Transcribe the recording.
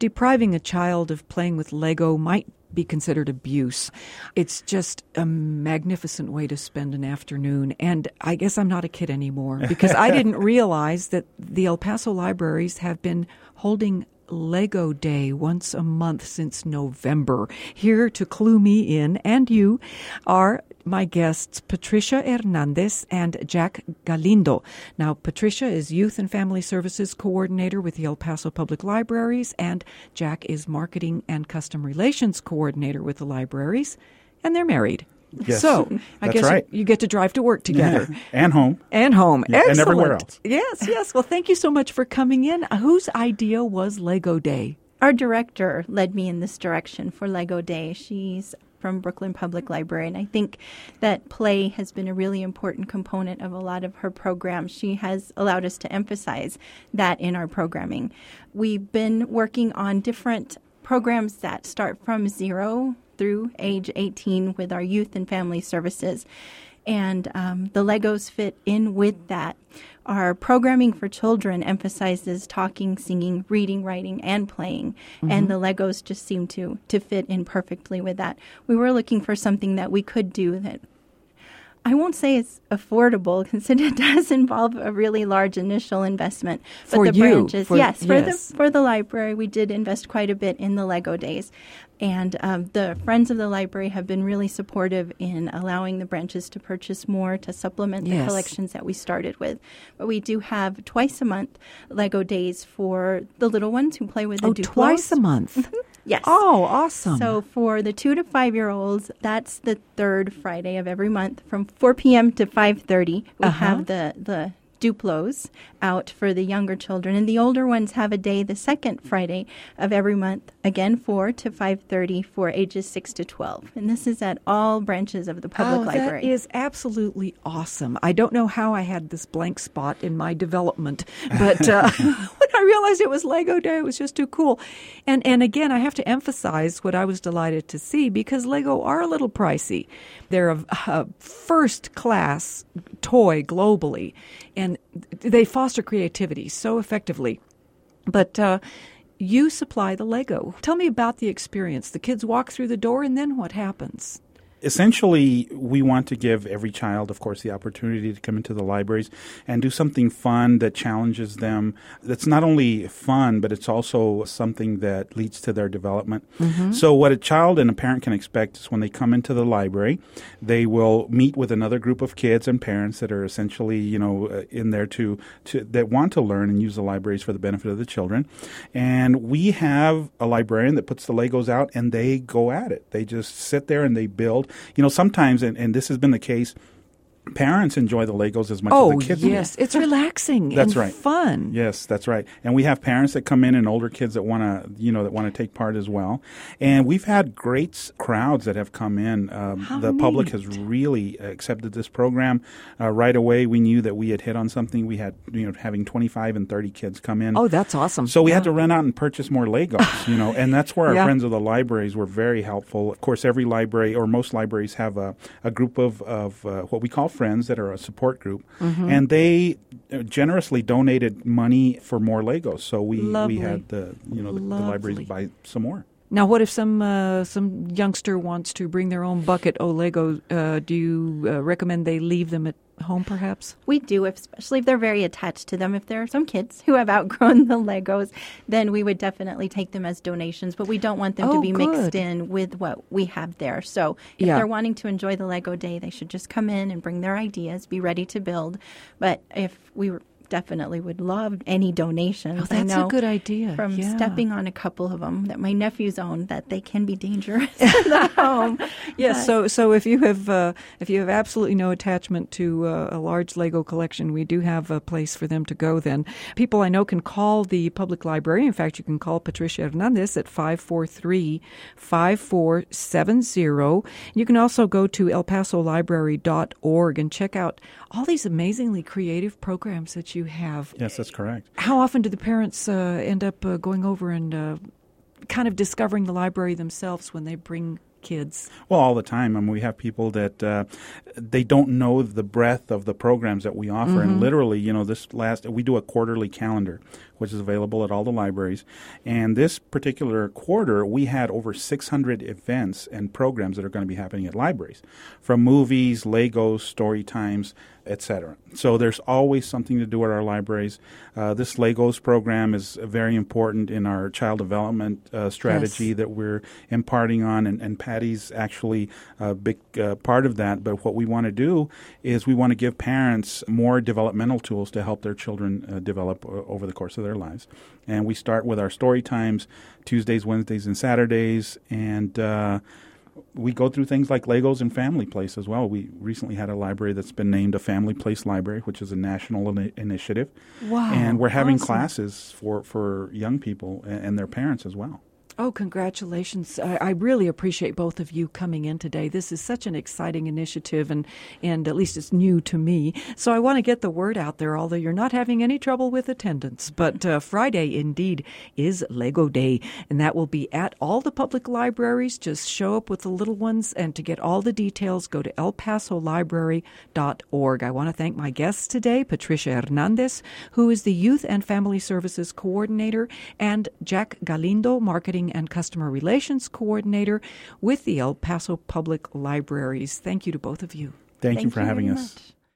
depriving a child of playing with Lego might be considered abuse. It's just a magnificent way to spend an afternoon. And I guess I'm not a kid anymore because I didn't realize that the El Paso libraries have been holding Lego Day once a month since November. Here to clue me in, and you, are my guests, Patricia Hernandez and Jack Galindo. Now, Patricia is Youth and Family Services Coordinator with the El Paso Public Libraries, and Jack is Marketing and Custom Relations Coordinator with the libraries, and they're married. Yes, so I that's guess right. you get to drive to work together. And home. And home. Yeah, Excellent. and everywhere else. Yes. Well, thank you so much for coming in. Whose idea was Lego Day? Our director led me in this direction for Lego Day. She's from Brooklyn Public Library, and I think that play has been a really important component of a lot of her programs. She has allowed us to emphasize that in our programming. We've been working on different programs that start from 0 through age 18 with our youth and family services. And the Legos fit in with that. Our programming for children emphasizes talking, singing, reading, writing, and playing. Mm-hmm. And the Legos just seem to fit in perfectly with that. We were looking for something that we could do that I won't say it's affordable because it does involve a really large initial investment. But for the you? Branches, yes. For the library, we did invest quite a bit in the Lego Days. And the Friends of the Library have been really supportive in allowing the branches to purchase more to supplement the collections that we started with. But we do have twice a month Lego Days for the little ones who play with the Duplos. Twice a month? Yes. Oh, awesome. So for the 2 to 5 year olds, that's the third Friday of every month from 4 p.m. to 5:30. We have the Duplos out for the younger children, and the older ones have a day the second Friday of every month, again 4 to 5:30 for ages 6 to 12. And this is at all branches of the public library. That is absolutely awesome. I don't know how I had this blank spot in my development, but when I realized it was Lego Day, it was just too cool. And again, I have to emphasize what I was delighted to see, because Lego are a little pricey. They're a first-class toy globally, and they foster creativity so effectively. But you supply the Lego. Tell me about the experience. The kids walk through the door, and then what happens? Essentially, we want to give every child, of course, the opportunity to come into the libraries and do something fun that challenges them. That's not only fun, but it's also something that leads to their development. Mm-hmm. So what a child and a parent can expect is when they come into the library, they will meet with another group of kids and parents that are essentially, in there that want to learn and use the libraries for the benefit of the children. And we have a librarian that puts the Legos out, and they go at it. They just sit there and they build. Sometimes, and this has been the case, parents enjoy the Legos as much as the kids. Oh, yes. It's relaxing That's and right. fun. Yes, that's right. And we have parents that come in and older kids that want to take part as well. And we've had great crowds that have come in. The public has really accepted this program. Right away, we knew that we had hit on something. We had, having 25 and 30 kids come in. Oh, that's awesome. So we had to run out and purchase more Legos, and that's where our friends of the libraries were very helpful. Of course, every library or most libraries have a group of what we call friends that are a support group, and they generously donated money for more Legos. So we had the libraries buy some more. Now, what if some youngster wants to bring their own bucket of Lego? Do you recommend they leave them at home, perhaps? We do, especially if they're very attached to them. If there are some kids who have outgrown the Legos, then we would definitely take them as donations. But we don't want them to be mixed in with what we have there. So if they're wanting to enjoy the Lego Day, they should just come in and bring their ideas, be ready to build. But if we were definitely would love any donations. Oh, that's a good idea. From stepping on a couple of them that my nephews own, that they can be dangerous in the home. Yes. So if you have absolutely no attachment to a large Lego collection, we do have a place for them to go. Then people I know can call the public library. In fact, you can call Patricia Hernandez at 543-5470. You can also go to elpasolibrary.org and check out all these amazingly creative programs that you have. Yes, that's correct. How often do the parents end up going over and kind of discovering the library themselves when they bring kids? Well, all the time. I mean, we have people that they don't know the breadth of the programs that we offer. And literally, we do a quarterly calendar which is available at all the libraries. And this particular quarter, we had over 600 events and programs that are going to be happening at libraries, from movies, Legos, story times, etc. So there's always something to do at our libraries. This Legos program is very important in our child development strategy that we're imparting on, and Patty's actually a big part of that. But what we want to do is we want to give parents more developmental tools to help their children develop over the course of their lives. And we start with our story times, Tuesdays, Wednesdays, and Saturdays, and we go through things like Legos and Family Place as well. We recently had a library that's been named a Family Place Library, which is a national initiative. Wow. And we're having awesome. classes for young people and their parents as well. Oh, congratulations. I really appreciate both of you coming in today. This is such an exciting initiative, and at least it's new to me. So I want to get the word out there, although you're not having any trouble with attendance. But Friday, indeed, is Lego Day, and that will be at all the public libraries. Just show up with the little ones, and to get all the details, go to elpasolibrary.org. I want to thank my guests today, Patricia Hernandez, who is the Youth and Family Services Coordinator, and Jack Galindo, Marketing and Customer Relations Coordinator with the El Paso Public Libraries. Thank you to both of you. Thank you for having us. Much.